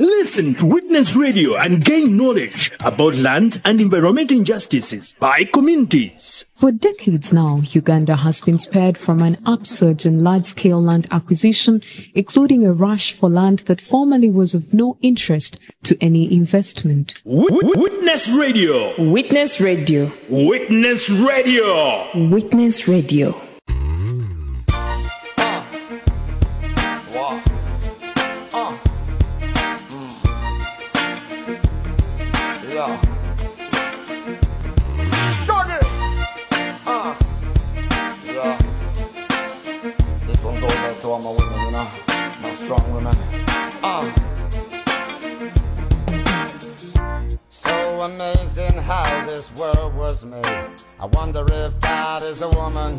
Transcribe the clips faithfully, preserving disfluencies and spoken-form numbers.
Listen to Witness Radio and gain knowledge about land and environment injustices by communities. For decades now, Uganda has been spared from an upsurge in large-scale land acquisition, including a rush for land that formerly was of no interest to any investment. Witness Radio. Witness Radio. Witness Radio. Witness Radio. To all my women, you know, my strong women. Uh. So amazing how this world was made. I wonder if God is a woman.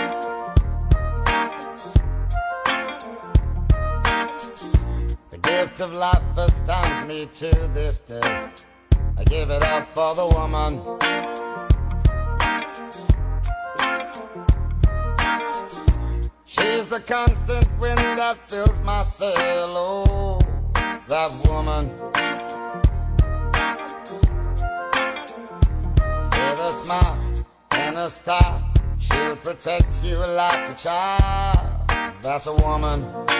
The gift of life astounds me to this day. I give it up for the woman. She's the constant wind that fills my sail, oh, that woman. With a smile and a star, she'll protect you like a child. That's a woman.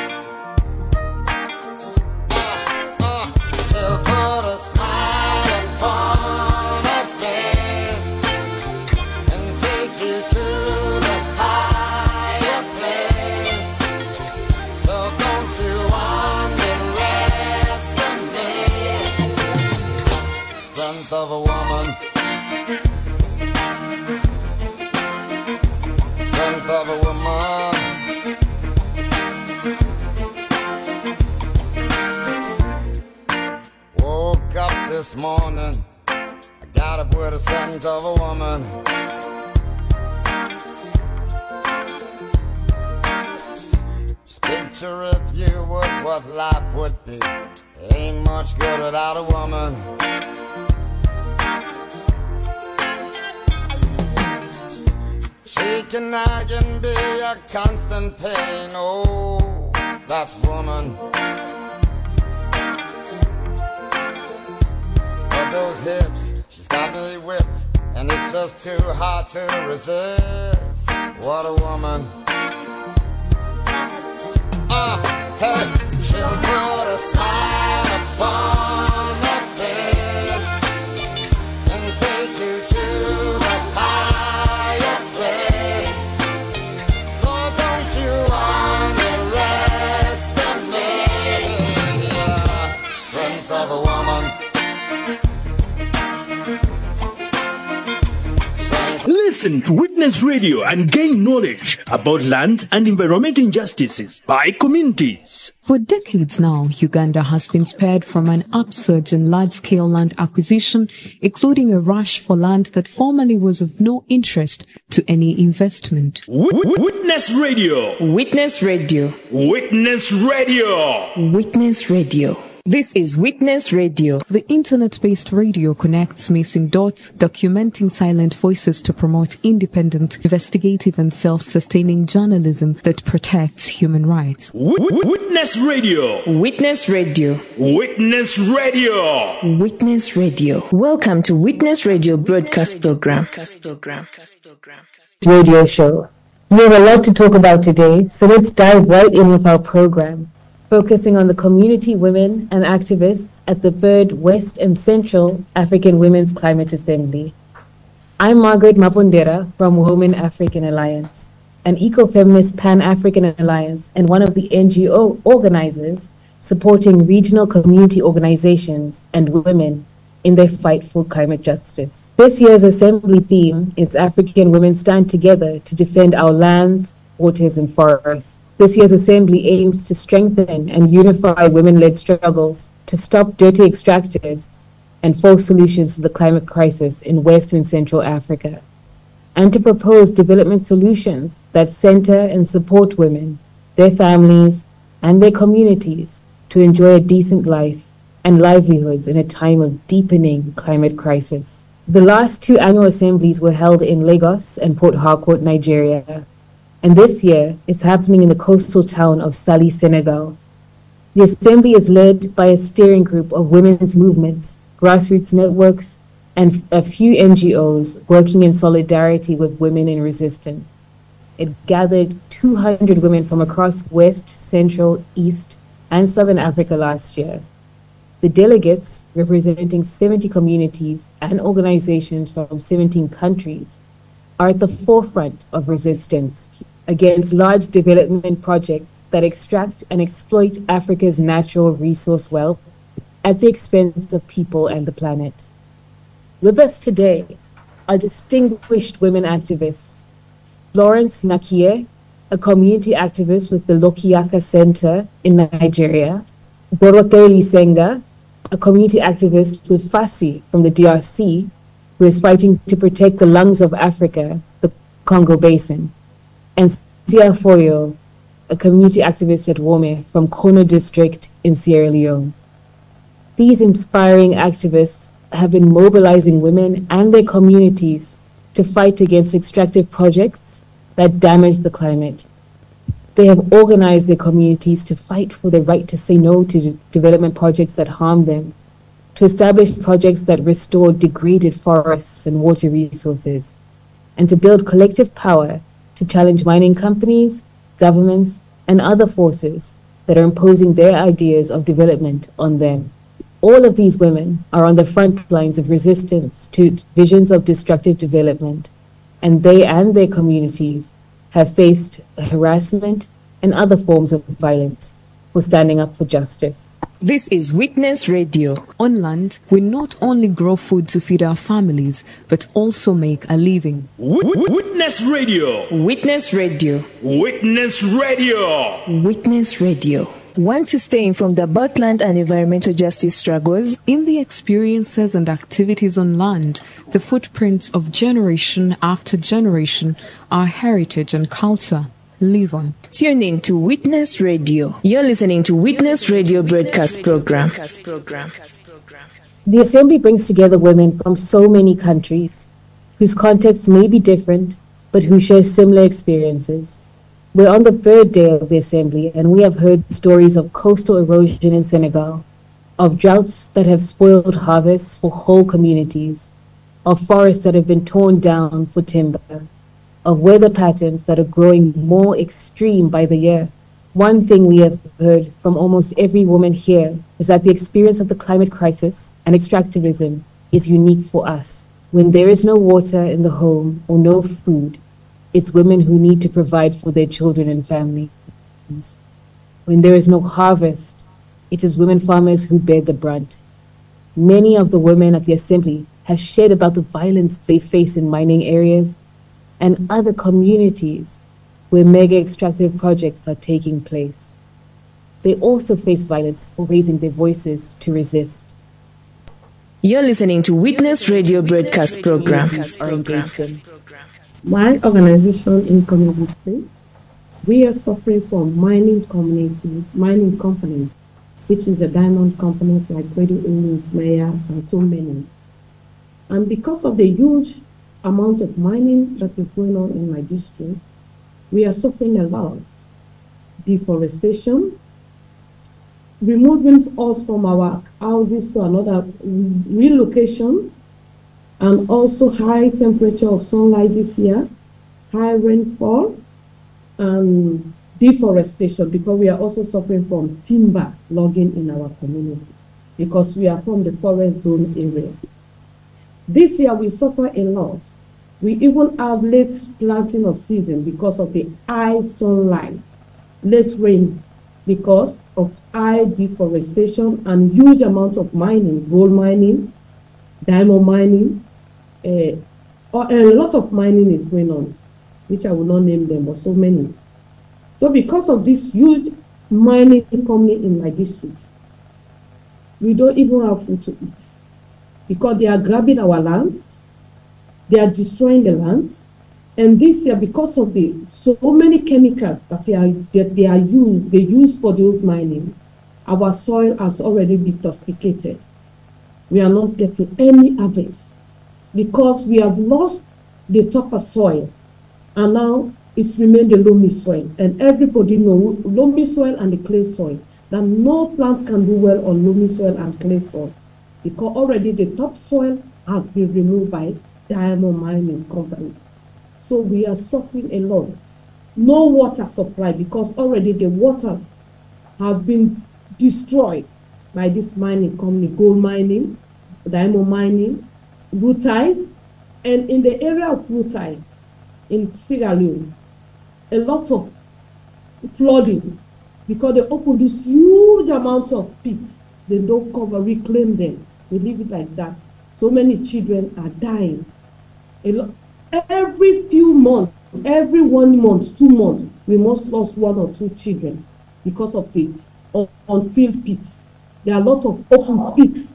Uh, uh, she'll put a smile upon her face and take you to the higher place. So don't you underestimate the strength of a woman. Strength of a woman. Woke up this morning, I got up with a scent of a woman. Just picture if you would what life would be. Ain't much good without a woman. She can nag and be a constant pain, oh, that woman. But those hips, she's got me whipped, and it's just too hard to resist. What a woman. Uh, hey, she'll put a smile upon her face and take you to the higher place. So don't you underestimate the strength of a woman. Listen to Witness Radio and gain knowledge about land and environment injustices by communities. For decades now, Uganda has been spared from an upsurge in large-scale land acquisition, including a rush for land that formerly was of no interest to any investment. Witness Radio. Witness Radio. Witness Radio. Witness Radio. This is Witness Radio. The internet-based radio connects missing dots, documenting silent voices to promote independent, investigative and self-sustaining journalism that protects human rights. Witness Radio. Witness Radio. Witness Radio. Witness Radio. Welcome to Witness Radio broadcast program. Radio show. We have a lot to talk about today, so let's dive right in with our program, focusing on the community women and activists at the third West and Central African Women's Climate Assembly. I'm Margaret Mapondera from Women African Alliance, an eco-feminist Pan-African alliance and one of the N G O organizers supporting regional community organizations and women in their fight for climate justice. This year's assembly theme is African Women Stand Together to Defend Our Lands, Waters and Forests. This year's assembly aims to strengthen and unify women-led struggles to stop dirty extractives and force solutions to the climate crisis in West and Central Africa, and to propose development solutions that center and support women, their families, and their communities to enjoy a decent life and livelihoods in a time of deepening climate crisis. The last two annual assemblies were held in Lagos and Port Harcourt, Nigeria, and this year it's happening in the coastal town of Saly, Senegal. The Assembly is led by a steering group of women's movements, grassroots networks, and a few N G Os working in solidarity with women in resistance. It gathered two hundred women from across West, Central, East, and Southern Africa last year. The delegates, representing seventy communities and organizations from seventeen countries, are at the forefront of resistance against large development projects that extract and exploit Africa's natural resource wealth at the expense of people and the planet. With us today are distinguished women activists: Florence Nakie, a community activist with the Lokiaka Center in Nigeria; Dorothy Senga, a community activist with FASI from the D R C, who is fighting to protect the lungs of Africa, the Congo Basin; and Sia Foyo, a community activist at Wome from Kono District in Sierra Leone. These inspiring activists have been mobilizing women and their communities to fight against extractive projects that damage the climate. They have organized their communities to fight for the right to say no to development projects that harm them, to establish projects that restore degraded forests and water resources, and to build collective power to challenge mining companies, governments, and other forces that are imposing their ideas of development on them. All of these women are on the front lines of resistance to visions of destructive development, and they and their communities have faced harassment and other forms of violence for standing up for justice. This is Witness Radio. On land, we not only grow food to feed our families, but also make a living. Witness Radio. Witness Radio. Witness Radio. Witness Radio. Want to stay informed about land and environmental justice struggles? In the experiences and activities on land, the footprints of generation after generation, our heritage and culture live on. Tune in to Witness Radio. You're listening to Witness Radio broadcast program. The Assembly brings together women from so many countries, whose contexts may be different, but who share similar experiences. We're on the third day of the Assembly, and we have heard stories of coastal erosion in Senegal, of droughts that have spoiled harvests for whole communities, of forests that have been torn down for timber, of weather patterns that are growing more extreme by the year. One thing we have heard from almost every woman here is that the experience of the climate crisis and extractivism is unique for us. When there is no water in the home or no food, it's women who need to provide for their children and families. When there is no harvest, it is women farmers who bear the brunt. Many of the women at the Assembly have shared about the violence they face in mining areas and other communities where mega extractive projects are taking place. They also face violence for raising their voices to resist. You're listening to Witness Radio broadcast program. My organization in community space, we are suffering from mining communities, mining companies, which is the diamond companies like Radio Indians, Maya, and so many. And because of the huge amount of mining that is going on in my district, we are suffering a lot. Deforestation, removing us from our houses to another relocation, and also high temperature of sunlight this year, high rainfall, and deforestation, because we are also suffering from timber logging in our community, because we are from the forest zone area. This year we suffer a lot. We even have late planting of season because of the high sunlight, late rain because of high deforestation and huge amount of mining, gold mining, diamond mining, uh, a lot of mining is going on, which I will not name them, but so many. So because of this huge mining company in my district, we don't even have food to eat, because they are grabbing our lands, they are destroying the lands, and this year, because of the so many chemicals that they are that they are used, they use for those mining, our soil has already been toxicated. We are not getting any harvest because we have lost the topper soil, and now it's remained the loamy soil. And everybody knows loamy soil and the clay soil that no plant can do well on loamy soil and clay soil, because already the topsoil has been removed by diamond mining companies. So we are suffering a lot. No water supply, because already the waters have been destroyed by this mining company, gold mining, diamond mining, rutile. And in the area of rutile, in Sierra Leone, a lot of flooding, because they open this huge amount of pits. They don't cover, reclaim them. They leave it like that. So many children are dying. A lot, every few months, every one month, two months, we must lose one or two children because of the unfilled pits. There are a lot of open pits.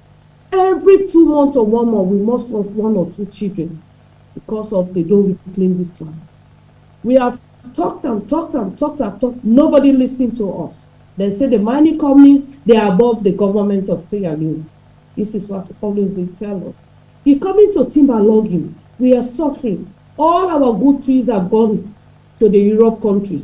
Every two months or one month, we must lose one or two children because of they don't reclaim this land. We have talked and talked and talked and talked. Nobody listening to us. They say the mining companies, they are above the government of Sierra Leone. This is what always they tell us. If coming to timber logging, we are suffering. All our good trees are gone to the Europe countries.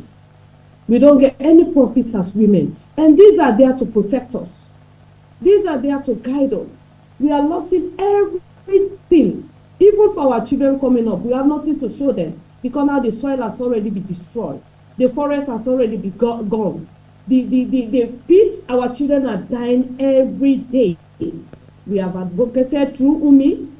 We don't get any profit as women. And these are there to protect us. These are there to guide us. We are losing everything. Even for our children coming up, we have nothing to show them, because now the soil has already been destroyed. The forest has already been go gone. The, the, the, the pits, our children are dying every day. We have advocated through U M I,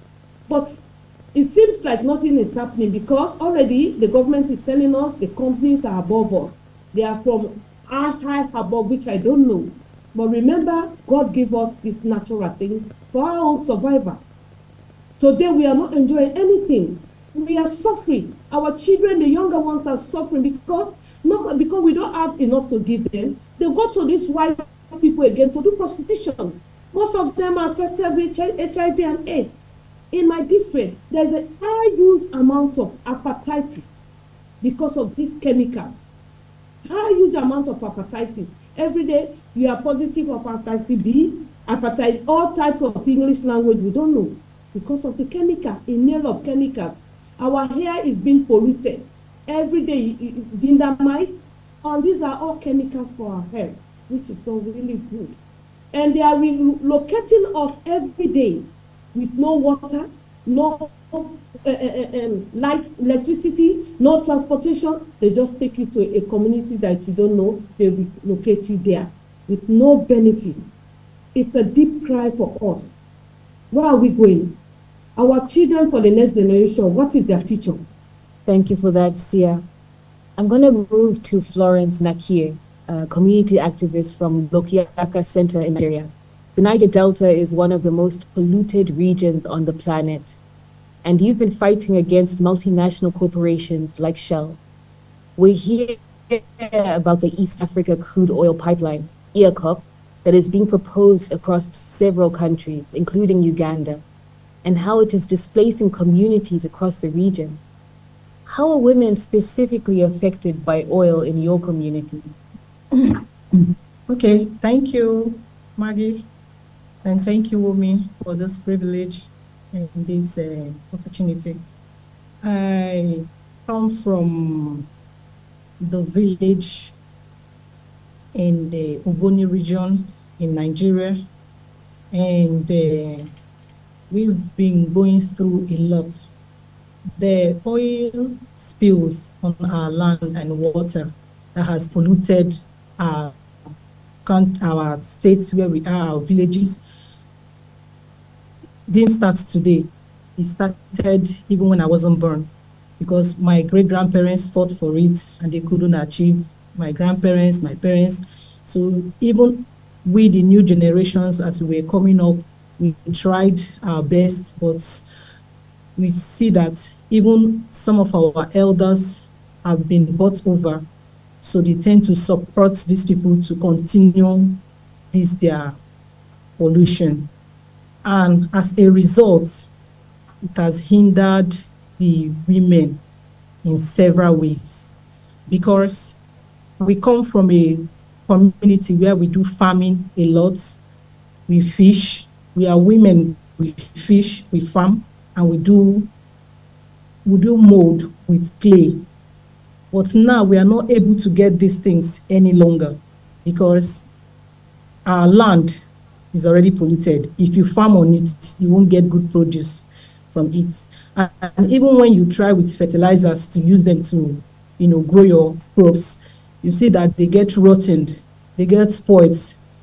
but it seems like nothing is happening, because already the government is telling us the companies are above us. They are from high above, which I don't know. But remember, God gave us this natural thing for our own survival. Today we are not enjoying anything. We are suffering. Our children, the younger ones, are suffering because not because we don't have enough to give them. They go to these white people again to do prostitution. Most of them are affected with H I V and AIDS. In my district, there's a high huge amount of hepatitis because of these chemicals. High huge amount of hepatitis. Every day you are positive of hepatitis B, hepatitis, all types of English language we don't know because of the chemical, inhale of chemicals. Our hair is being polluted. Every day, dynamite, and these are all chemicals for our hair, which is so really good. And they are relocating us every day with no water, no uh, uh, um, light, electricity, no transportation. They just take you to a community that you don't know. They relocate you there with no benefit. It's a deep cry for us. Where are we going? Our children for the next generation, what is their future? Thank you for that, Sia. I'm going to move to Florence Nakir, a community activist from Lokiaka Center in Nigeria. The Niger Delta is one of the most polluted regions on the planet, and you've been fighting against multinational corporations like Shell. We hear about the East Africa Crude Oil Pipeline, E A C O P, that is being proposed across several countries, including Uganda, and how it is displacing communities across the region. How are women specifically affected by oil in your community? Okay, thank you, Maggie, and thank you, Wumi, for this privilege and this uh, opportunity. I come from the village in the Ogoni region in Nigeria, and uh, we've been going through a lot. The oil spills on our land and water that has polluted our, our states where we are, our villages, didn't start today. It started even when I wasn't born, because my great-grandparents fought for it and they couldn't achieve. My grandparents, my parents. So even we, the new generations, as we were coming up, we tried our best, but we see that even some of our elders have been bought over. So they tend to support these people to continue this their pollution. And as a result, it has hindered the women in several ways, because we come from a community where we do farming a lot. We fish. We are women. We fish. We farm, and we do we do mold with clay. But now we are not able to get these things any longer. because our land is already polluted. If you farm on it, you won't get good produce from it. And, and even when you try with fertilizers to use them to, you know, grow your crops, you see that they get rotten, they get spoiled.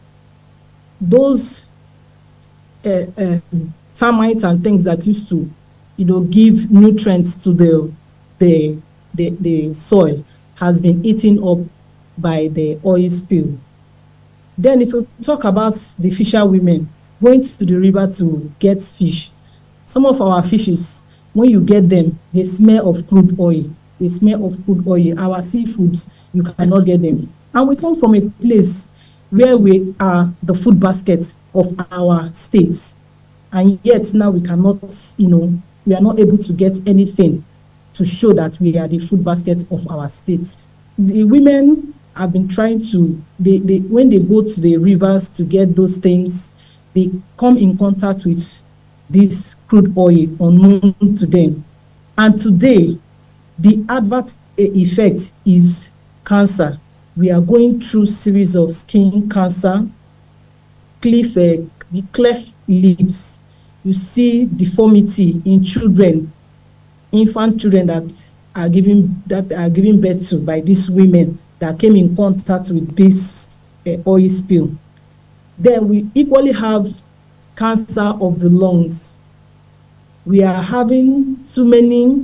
Those uh, uh, termites and things that used to, you know, give nutrients to the, the, the, the soil has been eaten up by the oil spill. Then if we talk about the fisher women going to the river to get fish, some of our fishes, when you get them, they smell of crude oil. They smell of crude oil. Our seafoods, you cannot get them. And we come from a place where we are the food basket of our states. And yet now we cannot, you know, we are not able to get anything to show that we are the food basket of our states. The women have been trying to, they, they, when they go to the rivers to get those things, they come in contact with this crude oil unknown to them. And today, the adverse effect is cancer. We are going through series of skin cancer, cleft, uh, cleft lips. You see deformity in children, infant children that are giving that are giving birth to by these women that came in contact with this uh, oil spill. Then we equally have cancer of the lungs. We are having too many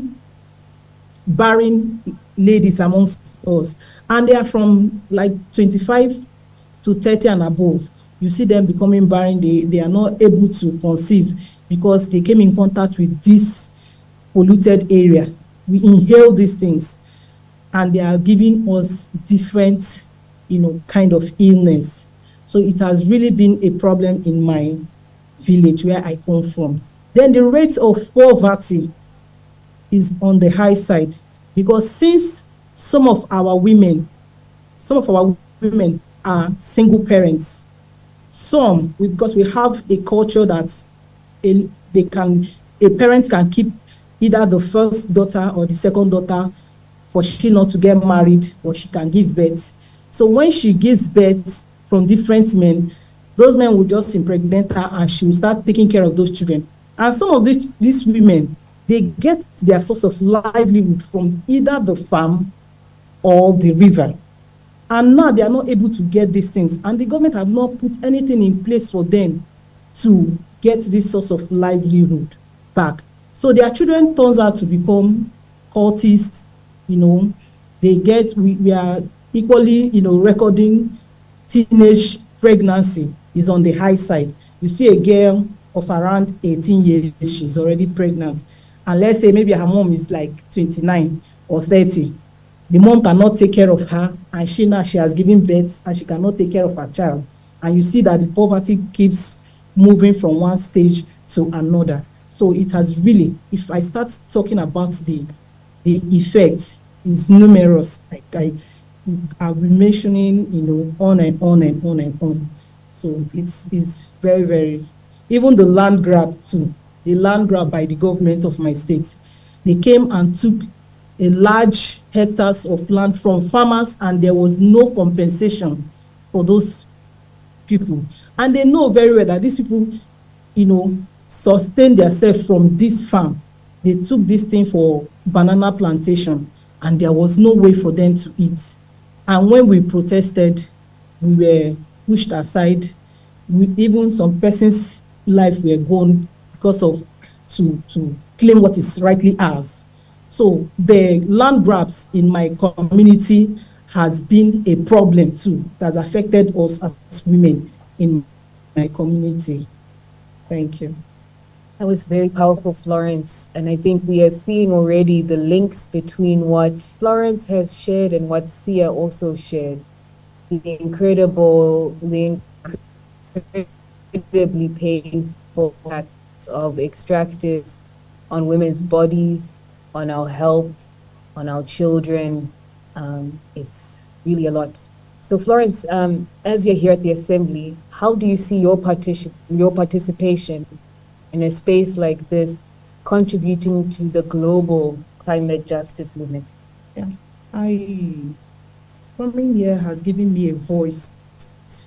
barren ladies amongst us, and they are from like twenty-five to thirty and above. You see them becoming barren. They, they are not able to conceive because they came in contact with this polluted area. We inhale these things, and they are giving us different, you know, kind of illness. So it has really been a problem in my village where I come from. Then the rate of poverty is on the high side, because since some of our women, some of our women are single parents, some, because we have a culture that a, they can, a parent can keep either the first daughter or the second daughter for she not to get married, or she can give birth. So when she gives birth from different men, those men will just impregnate her and she will start taking care of those children. And some of these, these women, they get their source of livelihood from either the farm or the river. And now they are not able to get these things. And the government have not put anything in place for them to get this source of livelihood back. So their children turns out to become cultists, you know, they get, we, we are equally, you know, recording teenage pregnancy is on the high side. You see a girl of around eighteen years, she's already pregnant. And let's say maybe her mom is like twenty-nine or thirty. The mom cannot take care of her, and she now she has given birth and she cannot take care of her child. And you see that the poverty keeps moving from one stage to another. So it has really, if I start talking about the the effect, is numerous. Like I I'll be mentioning, you know, on and on and on and on. So it's it's very, very, even the land grab too, the land grab by the government of my state. They came and took a large hectares of land from farmers, and there was no compensation for those people. And they know very well that these people, you know, sustain themselves from this farm. They took this thing for banana plantation, and there was no way for them to eat. And when we protested, we were pushed aside. We, even some persons' life were gone because of to, to claim what is rightly ours. So the land grabs in my community has been a problem too, that has affected us as women in my community. Thank you. That was very powerful, Florence. And I think we are seeing already the links between what Florence has shared and what Sia also shared. The incredible, the incredibly painful acts of extractives on women's bodies, on our health, on our children. Um, it's really a lot. So Florence, um, as you're here at the Assembly, how do you see your, partici your participation in a space like this contributing to the global climate justice movement? Yeah, I, coming here has given me a voice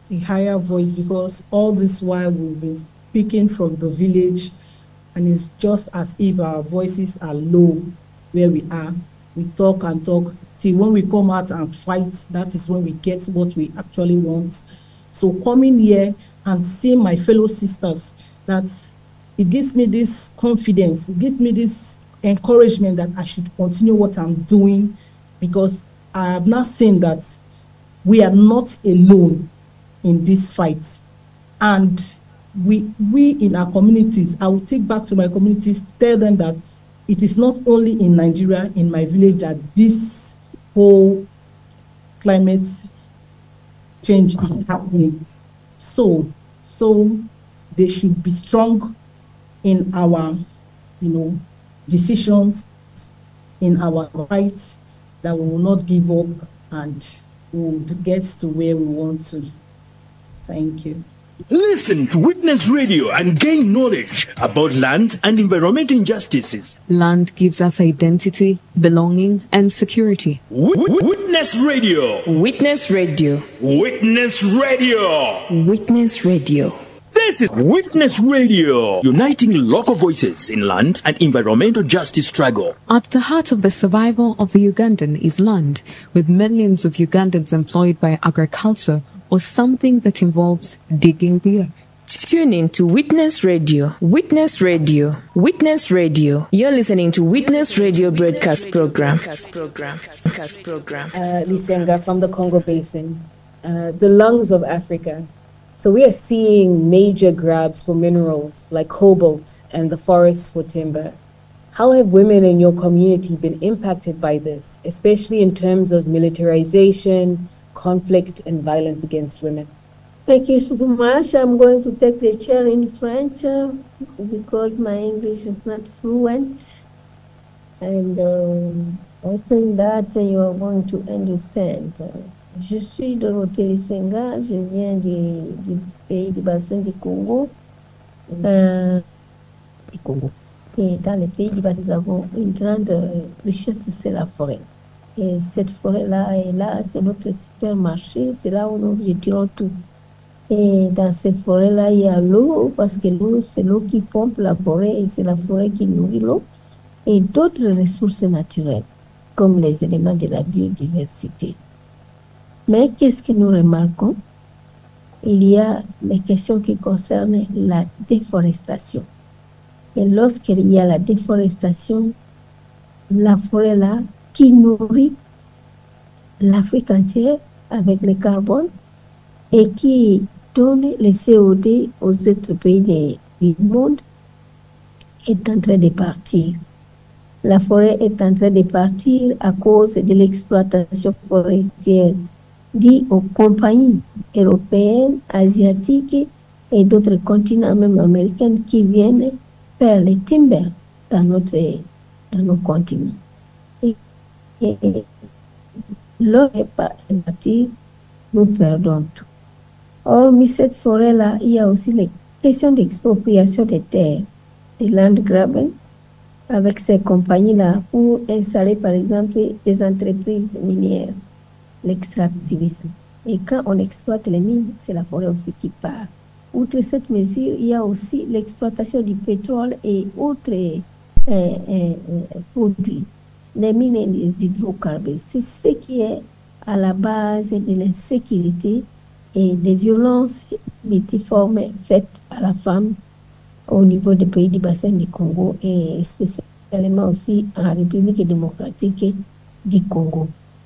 a higher voice, because all this while we've been speaking from the village, and it's just as if our voices are low where we are. We talk and talk till when we come out and fight, that is when we get what we actually want. So coming here and seeing my fellow sisters, that it gives me this confidence, it gives me this encouragement that I should continue what I'm doing, because I have not seen that we are not alone in this fight. And we, we in our communities, I will take back to my communities, tell them that it is not only in Nigeria, in my village, that this whole climate change is happening. So, so they should be strong in our, you know, decisions, in our rights, that we will not give up and we will get to where we want to. Thank you. Listen to Witness Radio and gain knowledge about land and environmental injustices. Land gives us identity, belonging, and security. W- Witness Radio. Witness Radio. Witness Radio. Witness Radio. This is Witness Radio, uniting local voices in land and environmental justice struggle. At the heart of the survival of the Ugandan is land, with millions of Ugandans employed by agriculture or something that involves digging the earth. Tune in to Witness Radio. Witness Radio. Witness Radio. You're listening to Witness Radio broadcast program. Broadcast program. Uh, Lisenga from the Congo Basin, uh, the lungs of Africa. So we are seeing major grabs for minerals like cobalt and the forests for timber. How have women in your community been impacted by this, especially in terms of militarization, conflict, and violence against women? Thank you so much. I'm going to take the chair in French uh, because my English is not fluent. And um, I think that uh, you are going to understand. Uh, je suis Dorothée Lisenga, je viens du, du pays du bassin du Congo. Euh, du Congo. Et dans le pays du bassin, nous avons une grande richesse, c'est la forêt. Et cette forêt-là est là, c'est notre supermarché, c'est là où nous retirons tout. Et dans cette forêt-là, il y a l'eau, parce que l'eau, c'est l'eau qui pompe la forêt et c'est la forêt qui nourrit l'eau. Et d'autres ressources naturelles, comme les éléments de la biodiversité. Mais qu'est-ce que nous remarquons? Il y a les questions qui concernent la déforestation. Et lorsqu'il y a la déforestation, la forêt-là, qui nourrit l'Afrique entière avec le carbone et qui donne le C O deux aux autres pays du monde, est en train de partir. La forêt est en train de partir à cause de l'exploitation forestière due aux compagnies européennes, asiatiques et d'autres continents, même américains, qui viennent faire les timbres dans, notre, dans nos continents. Et, et, et l'eau est partie, nous perdons tout. Hormis cette forêt-là, il y a aussi les questions d'expropriation des terres, des land grabbing, avec ces compagnies-là pour installer par exemple des entreprises minières, l'extractivisme. Et quand on exploite les mines, c'est la forêt aussi qui part. Outre cette mesure, il y a aussi l'exploitation du pétrole et autres euh, euh, produits, les mines et les hydrocarbures. C'est ce qui est à la base de l'insécurité et des violences multiformes faites à la femme au niveau des pays du bassin du Congo et spécialement aussi en République démocratique du Congo.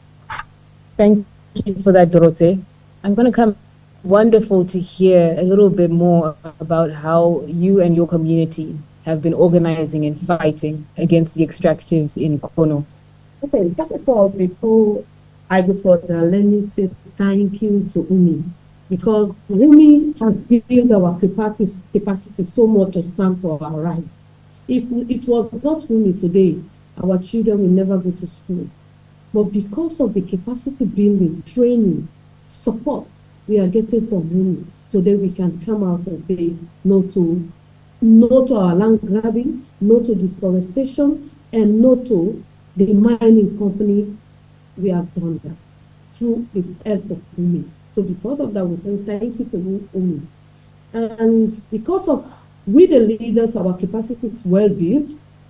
Thank you for that, Dorothée. I'm going to come. Wonderful to hear a little bit more about how you and your community have been organizing and fighting against the extractives in Kono. Okay, first of all, before I go further, let me say thank you to Umi, because Umi has built our capacity, capacity so much to stand for our rights. If it was not Umi today, our children will never go to school. But because of the capacity building, training, support we are getting from Umi, so that we can come out and say no to, no to our land grabbing, no to deforestation, and no to the mining company. We have done that through the help of Umi. So because of that, we say thank you to you, Umi. And because of we the leaders, our capacity is well built,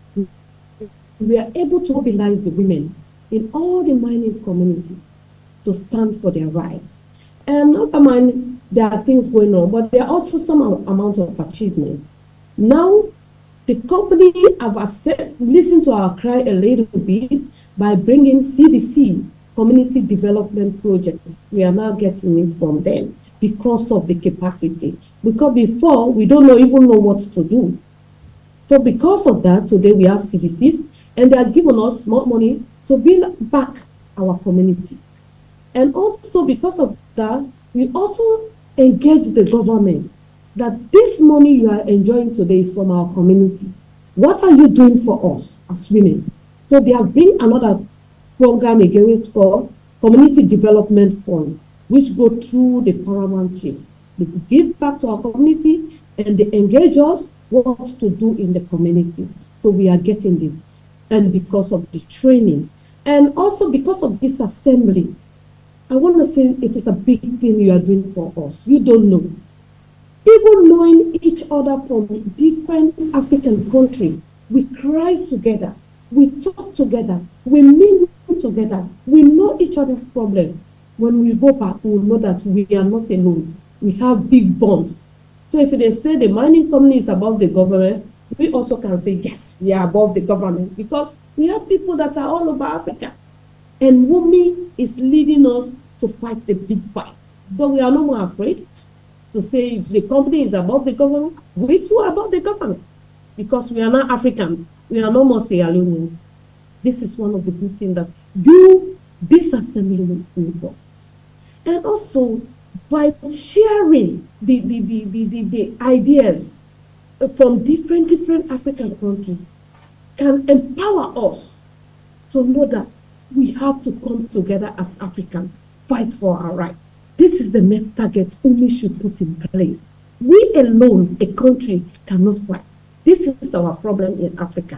we are able to mobilize the women in all the mining communities to stand for their rights. And not mind, there are things going on, but there are also some amount of achievement. Now, the company have accept, listened to our cry a little bit by bringing C D C, Community Development Project. We are now getting it from them because of the capacity. Because before, we don't know, even know what to do. So because of that, today we have C D Cs, and they are giving us more money to build back our community. And also because of that, we also engage the government that this money you are enjoying today is from our community. What are you doing for us as women? So they have bring another program again, which is called Community Development Fund, which go through the paramount chief. They give back to our community and they engage us what to do in the community. So we are getting this. And because of the training, and also because of this assembly, I want to say it is a big thing you are doing for us. You don't know. Even knowing each other from different African countries, we cry together, we talk together, we mingle together, we know each other's problems. When we go back, we will know that we are not alone. We have big bonds. So if they say the mining company is above the government, we also can say, yes, we are above the government, because we have people that are all over Africa. And Wumi is leading us to fight the big fight. So we are no more afraid to say if the company is above the government, we too are above the government. Because we are not Africans. We are no more Sierra Leoneans. This is one of the good things that you, this assembly will do for. And also, by sharing the, the, the, the, the, the ideas from different, different African countries, can empower us to know that we have to come together as Africans, fight for our rights. This is the next target Umi should put in place. We alone, a country, cannot fight. This is our problem in Africa.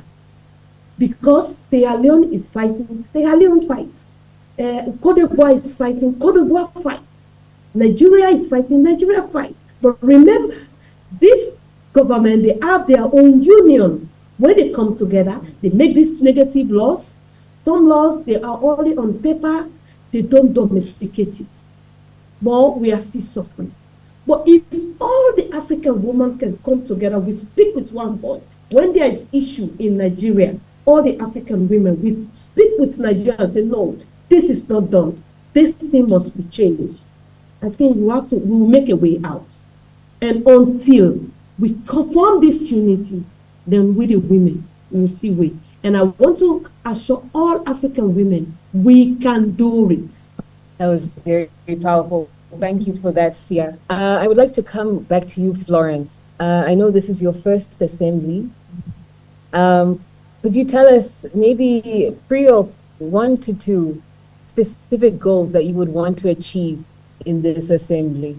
Because Sierra Leone is fighting, Sierra Leone fights. Uh, Cote d'Ivoire is fighting, Cote d'Ivoire fights. Nigeria is fighting, Nigeria fights. But remember, this government, they have their own union. When they come together, they make these negative laws. Some laws, they are only on paper, they don't domesticate it. But we are still suffering. But if all the African women can come together, we speak with one voice. When there is issue in Nigeria, all the African women, we speak with Nigeria and say, no, this is not done. This thing must be changed. I think we have to, we will make a way out. And until we confirm this unity, then we the women will see way. And I want to assure all African women, we can do it. That was very, very powerful. Thank you for that, Sia. Uh, I would like to come back to you, Florence. Uh, I know this is your first assembly. Um, could you tell us maybe three or one to two specific goals that you would want to achieve in this assembly?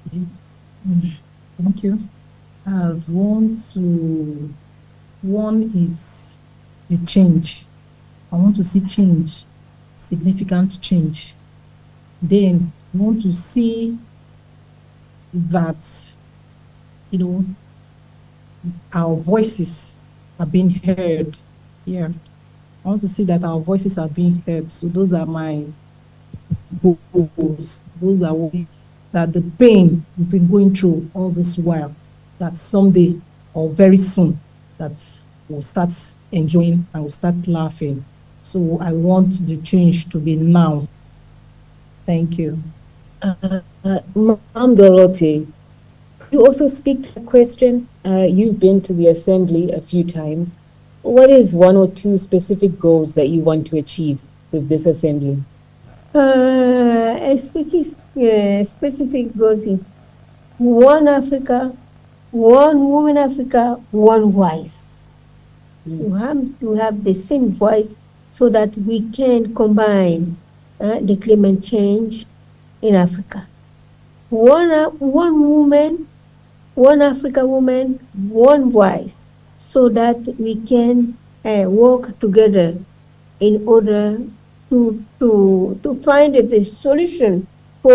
Thank you. I want to, one is the change. I want to see change, significant change. Then I want to see that, you know, our voices are being heard. Yeah. I want to see that our voices are being heard. So those are my goals. Those are what, that the pain we've been going through all this while, that someday or very soon that we'll start enjoying and we'll start laughing. So I want the change to be now. Thank you. Uh, uh, Ma'am Dorothy, you also speak to the question. Uh, you've been to the assembly a few times. What is one or two specific goals that you want to achieve with this assembly? Uh, a specific, uh, specific goals is one Africa, one woman Africa, one voice. Mm. You have to have the same voice so that we can combine uh, the climate change in Africa. One, uh, one woman, one African woman, one voice, so that we can uh, work together in order to to to find the solution for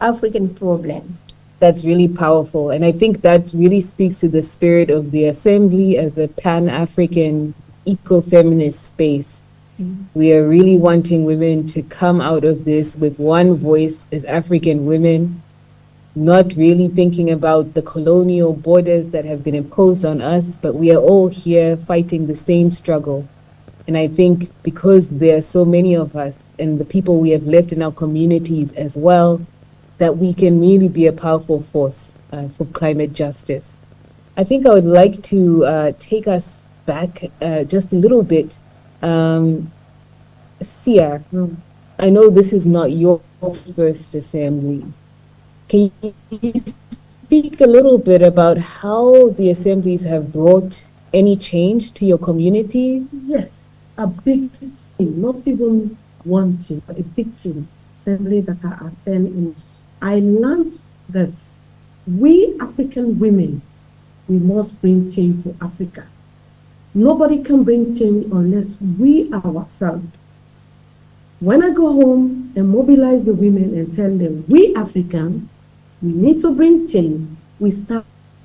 African problem. That's really powerful. And I think that really speaks to the spirit of the Assembly as a Pan-African eco-feminist space. Mm-hmm. We are really wanting women to come out of this with one voice as African women, not really thinking about the colonial borders that have been imposed on us, but we are all here fighting the same struggle. And I think because there are so many of us and the people we have left in our communities as well, that we can really be a powerful force uh, for climate justice. I think I would like to uh, take us back uh, just a little bit. Um, Sia, mm. I know this is not your first assembly. Can you speak a little bit about how the assemblies have brought any change to your community? Yes, a big change, not even one change, but a big change. Assembly that I attend in, I learned that we African women, we must bring change to Africa. Nobody can bring change unless we ourselves. When I go home and mobilize the women and tell them, we Africans, we need to bring change, we start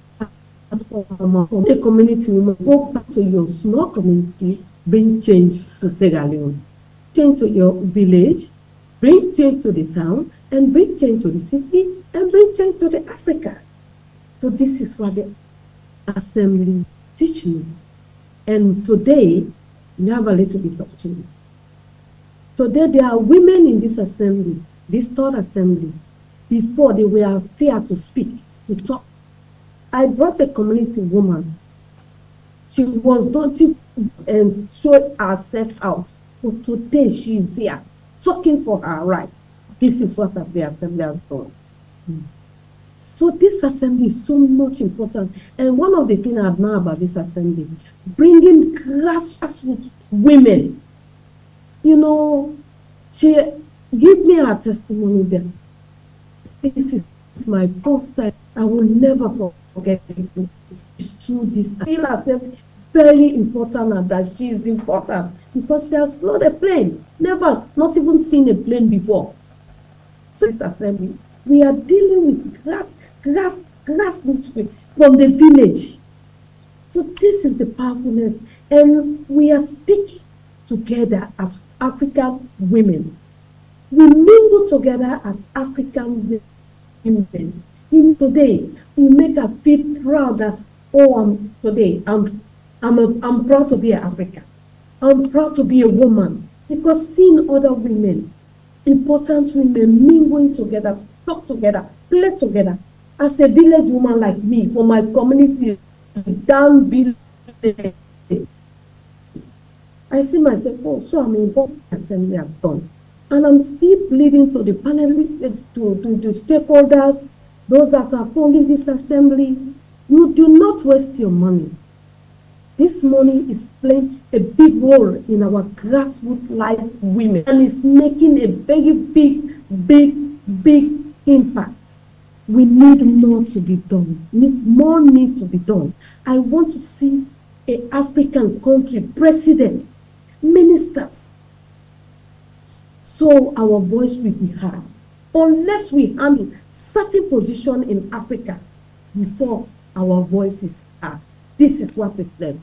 from a community woman, go back to your small community, bring change to Sierra Leone, change to your village, bring change to the town, and bring change to the city, and bring change to the Africa. So this is what the assembly teach me. And today, we have a little bit of change. Today, there are women in this assembly, this third assembly. Before, they were afraid to speak, to talk. I brought a community woman. She was not and showed herself out. But today, she is here, talking for her right. This is what the assembly has done. Mm. So this assembly is so much important. And one of the things I admire about this assembly, bringing grassroots women. You know, she gave me her testimony there. This is my first time. I will never forget it. It's through this. I feel herself very important and that she is important because she has flown a plane. Never, not even seen a plane before. So this assembly, we are dealing with grass, grass, grassroots from the village. So this is the powerfulness, and we are speaking together as African women. We mingle together as African women. In today, we make us feel proud that, oh, I'm today, I'm, I'm, a, I'm proud to be an African. I'm proud to be a woman because seeing other women, important women mingling together, talk together, play together. As a village woman like me, for my community, down village, I see myself, oh, so I'm involved in the assembly has done. And I'm still pleading to the panelists, to, to the stakeholders, those that are following this assembly. You do not waste your money. This money is playing a big role in our grassroots life women and is making a very big, big, big impact. We need more to be done. Need, more need to be done. I want to see an African country president, ministers, so our voice will be heard. Unless we handle certain position in Africa before our voice is heard. This is what is said.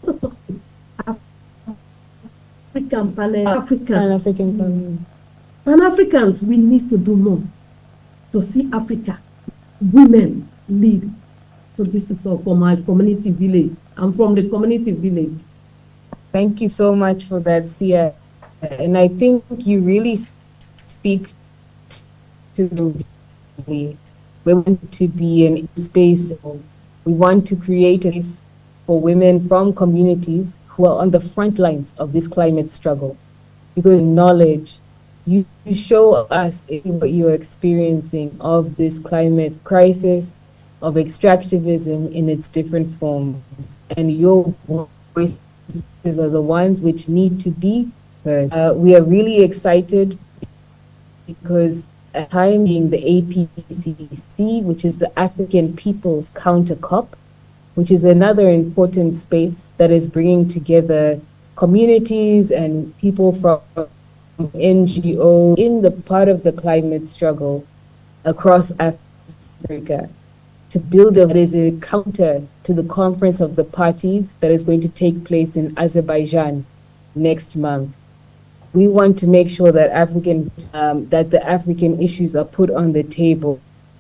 African panel, African, Pan-African panel. Pan-Africans, we need to do more to see Africa, women lead. So this is all for my community village. I'm from the community village. Thank you so much for that, Sia. And I think you really speak to the we want to be in a space. We want to create a space for women from communities who are on the front lines of this climate struggle. Because knowledge, you, you show us what you're experiencing of this climate crisis, of extractivism in its different forms. And your voices are the ones which need to be heard. Uh, we are really excited because at the time being the A P C C, which is the African People's Counter COP, which is another important space that is bringing together communities and people from N G Os in the part of the climate struggle. across Africa to build a, that is a counter to the Conference of the Parties that is going to take place in Azerbaijan next month. We want to make sure that African um, that the African issues are put on the table,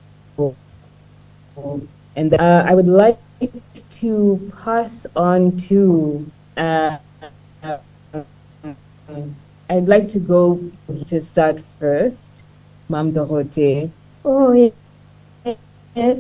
and uh, I would like to pass on to. Uh, uh, I'd like to go to start first, Mam Dorothée. Oh yes, yes.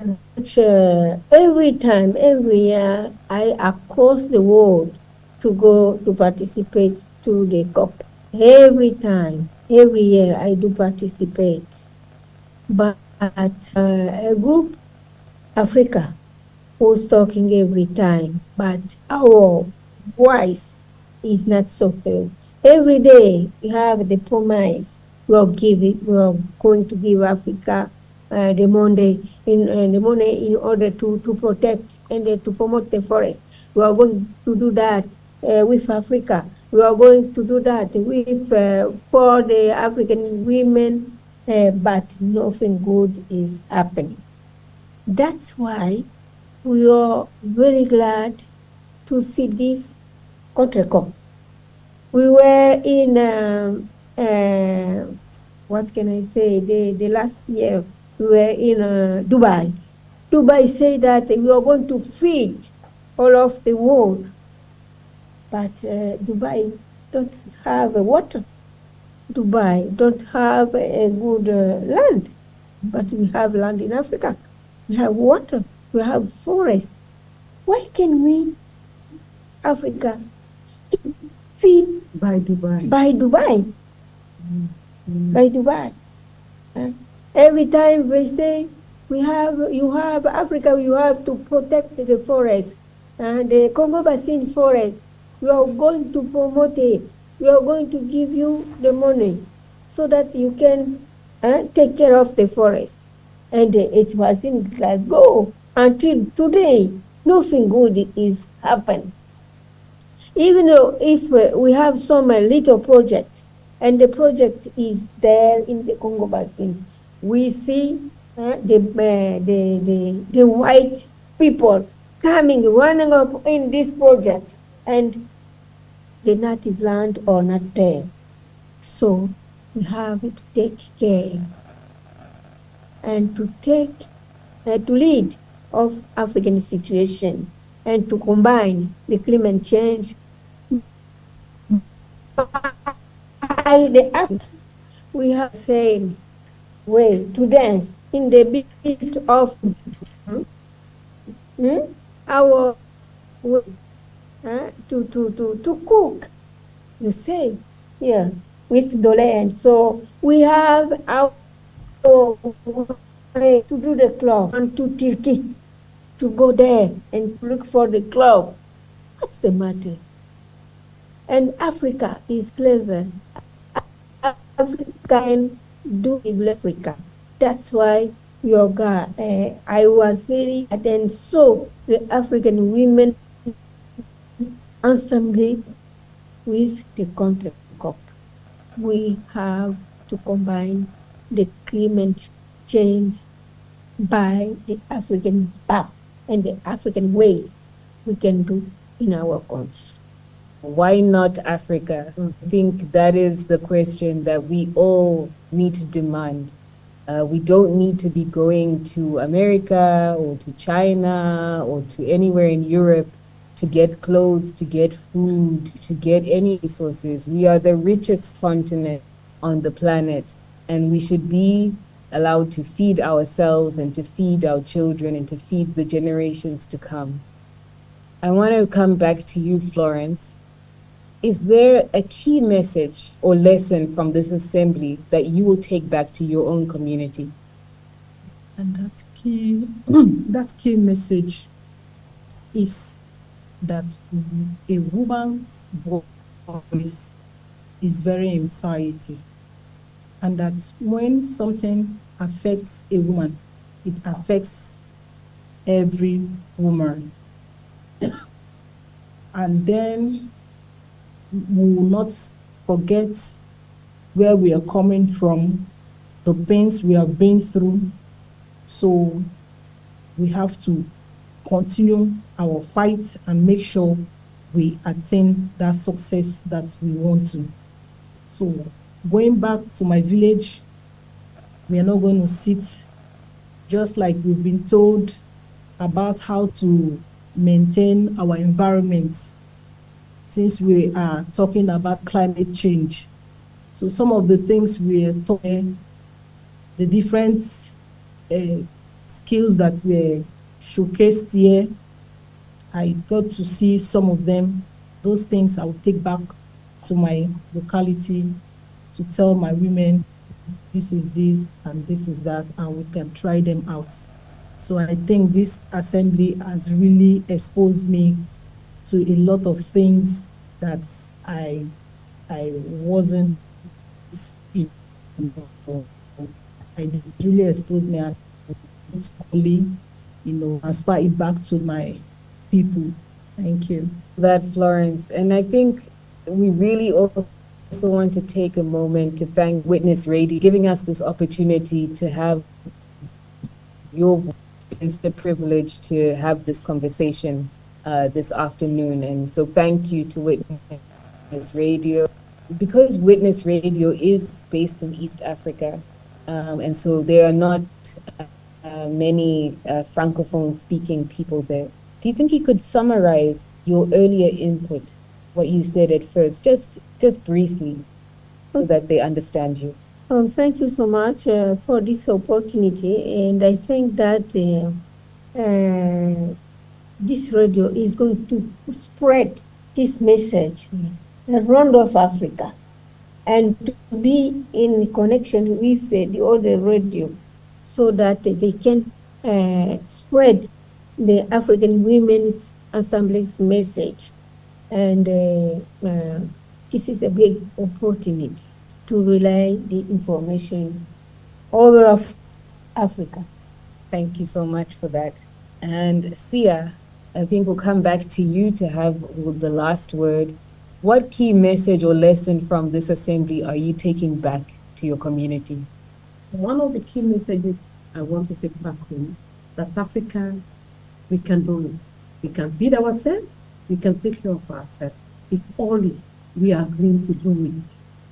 Uh, every time, every year, I across the world to go to participate to the COP. Every time, every year, I do participate. But uh, a group, Africa, who's talking every time, but our voice is not so heard. Every day, we have the promise we are giving, we are going to give Africa uh, the money in uh, the money in order to, to protect and uh, to promote the forest. We are going to do that uh, with Africa. We are going to do that with uh, for the African women, uh, but nothing good is happening. That's why we are very glad to see this country come. We were in, um, uh, what can I say, the, the last year, we were in uh, Dubai. Dubai said that we are going to feed all of the world, but uh, Dubai don't have uh, water. Dubai don't have a good uh, land, but we have land in Africa. We have water, we have forest. Why can we, Africa, feed by Dubai? By Dubai. Mm-hmm. By Dubai. Uh, every time we say, we have, you have Africa, you have to protect the forest. And the Congo Basin forest, we are going to promote it. We are going to give you the money so that you can uh, take care of the forest. And uh, it was in Glasgow. Until today, nothing good is happening. Even though if uh, we have some uh, little project, and the project is there in the Congo Basin, we see uh, the, uh, the, the, the white people coming, running up in this project, and the native land are not there. So we have to take care and to take, uh, to lead of African situation and to combine the climate change by the Africa. We have same way to dance in the beat of hmm, our way uh, to, to, to, to cook, you say, yeah, with the land. So we have our way to do the club and to Turkey, to go there and look for the club. What's the matter? And Africa is clever. Africa can do in Africa. That's why yoga, uh, I was very, and so the African women assembly with the country COP. We have to combine the climate change by the African path and the African ways we can do in our country. Why not Africa? I think that is the question that we all need to demand. Uh, we don't need to be going to America or to China or to anywhere in Europe to get clothes, to get food, to get any resources. We are the richest continent on the planet, and we should be allowed to feed ourselves and to feed our children and to feed the generations to come. I want to come back to you, Florence. Is there a key message or lesson from this assembly that you will take back to your own community? And that key, that key message is that a woman's voice is very in society, and that when something affects a woman, it affects every woman. And then we will not forget where we are coming from, the pains we have been through. So we have to continue our fight and make sure we attain that success that we want to. So going back to my village, we are not going to sit just like we've been told about how to maintain our environment, since we are talking about climate change. So some of the things we are talking, the different uh, skills that were showcased here, I got to see some of them. Those things I will take back to my locality to tell my women, this is this and this is that, and we can try them out. So I think this assembly has really exposed me to a lot of things that I I wasn't, you know, I really exposed me and only, you know, transfer it back to my people. Thank you. That, Florence. And I think we really also want to take a moment to thank Witness Radio, giving us this opportunity to have your voice. It's the privilege to have this conversation uh, this afternoon. And so thank you to Witness Radio. Because Witness Radio is based in East Africa, um, and so there are not uh, many uh, Francophone speaking people there. Do you think you could summarize your earlier input, what you said at first, just just briefly, so that they understand you? Um, thank you so much uh, for this opportunity, and I think that uh, uh, this radio is going to spread this message around of Africa, and to be in connection with uh, the other radio, so that uh, they can uh, spread the African Women's Assembly's message. And uh, uh, this is a big opportunity to relay the information all over Africa. Thank you so much for that. And Sia, I think we'll come back to you to have the last word. What key message or lesson from this assembly are you taking back to your community? One of the key messages I want to take back home, that Africa, we can do it. We can feed ourselves, we can take care of ourselves, if only we are willing to do it.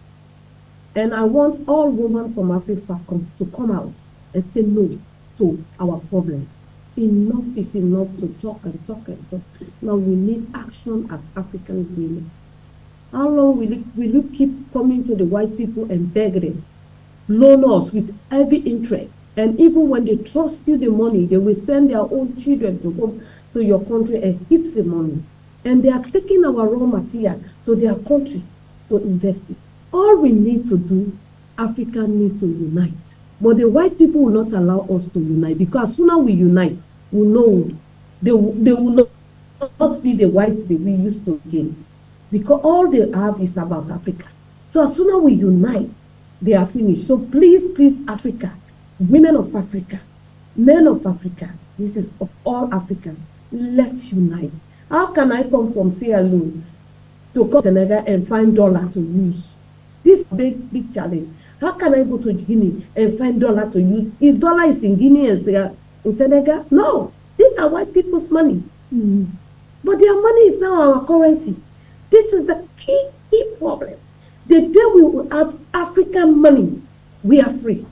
And I want all women from Africa come, to come out and say no to our problem. Enough is enough to talk and talk and talk. Now we need action as African women. How long will you, will you keep coming to the white people and beg them, loan us with heavy interest? And even when they trust you the money, they will send their own children to come to your country and hit the money. And they are taking our raw material to their country to invest it. All we need to do, Africa needs to unite. But the white people will not allow us to unite, because sooner we unite, we know they, they will not, not be the whites that we used to gain. Because all they have is about Africa. So as soon as we unite, they are finished. So please, please, Africa, women of Africa, men of Africa, this is of all Africans, let's unite. How can I come from Sierra Leone to come to Senegal and find dollar to use? This big, big challenge. How can I go to Guinea and find dollar to use? If dollar is in Guinea and in Senegal, no. These are white people's money. Mm. But their money is now our currency. This is the key, key problem. The day we will have African money, we are free.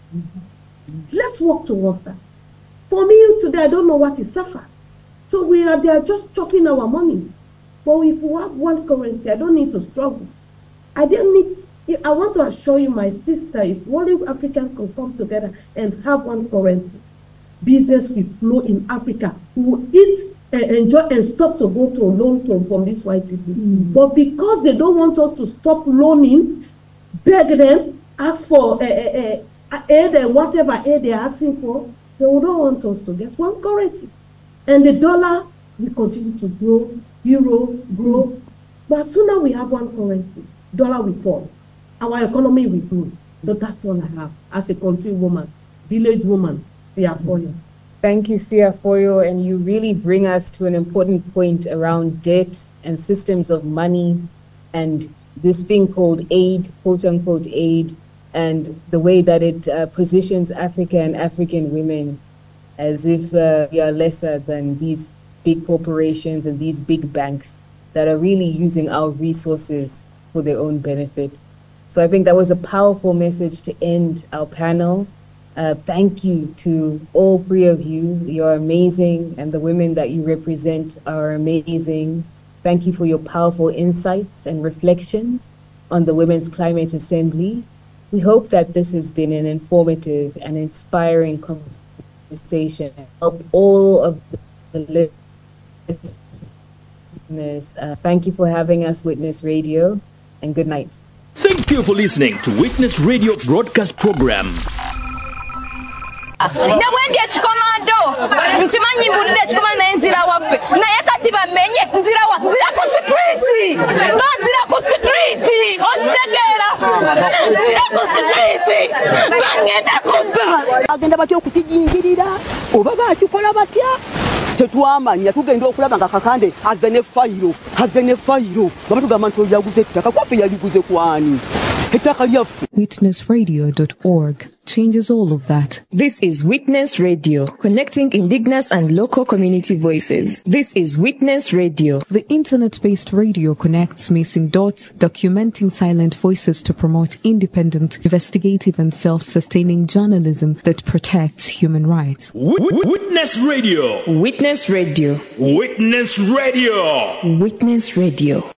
Mm-hmm. Let's work towards that. For me today, I don't know what is suffer. So we are there just choking our money. But if we have one currency, I don't need to struggle. I don't need, I want to assure you, my sister, if only Africans can come together and have one currency, business will flow in Africa. We will eat, uh, enjoy, and stop to go to a loan to, from these white people. Mm. But because they don't want us to stop loaning, beg them, ask for uh, uh, uh, aid and whatever aid they are asking for, they don't want us to get one currency. And the dollar will continue to grow, euro grow. But sooner we have one currency, dollar will fall. Our economy will grow. So that's all I have as a country woman, village woman, Sia Foyo. Thank you, Sia Foyo, and you really bring us to an important point around debt and systems of money and this being called aid, quote unquote aid, and the way that it uh, positions Africa and African women as if uh, we are lesser than these big corporations and these big banks that are really using our resources for their own benefit. So I think that was a powerful message to end our panel. Uh, thank you to all three of you. You're amazing, and the women that you represent are amazing. Thank you for your powerful insights and reflections on the Women's Climate Assembly. We hope that this has been an informative and inspiring conversation. Help all of the listeners. Uh, thank you for having us, Witness Radio, and good night. Thank you for listening to Witness Radio broadcast program. Nabwendi ekikomando nkimanyi mbulira ekikomando naye nzira waffe naye kati bamenye nzira wa nzira ku street nzira ku street okitegeera nzira ku street bangenda kubba agenda batya okukijingirira oba bakikola batya tetwamanya tugenda okulaba nga kakande azze ne fayiro azze ne fayiro nga batugamba nti yaguze ettaka kwaffe yaliguze kwani ettaka lyaffe. witness radio dot org changes all of that. This is Witness Radio, connecting indigenous and local community voices. This is Witness Radio. The internet-based radio connects missing dots, documenting silent voices to promote independent, investigative and self-sustaining journalism that protects human rights. Witness Radio. Witness Radio. Witness Radio. Witness Radio.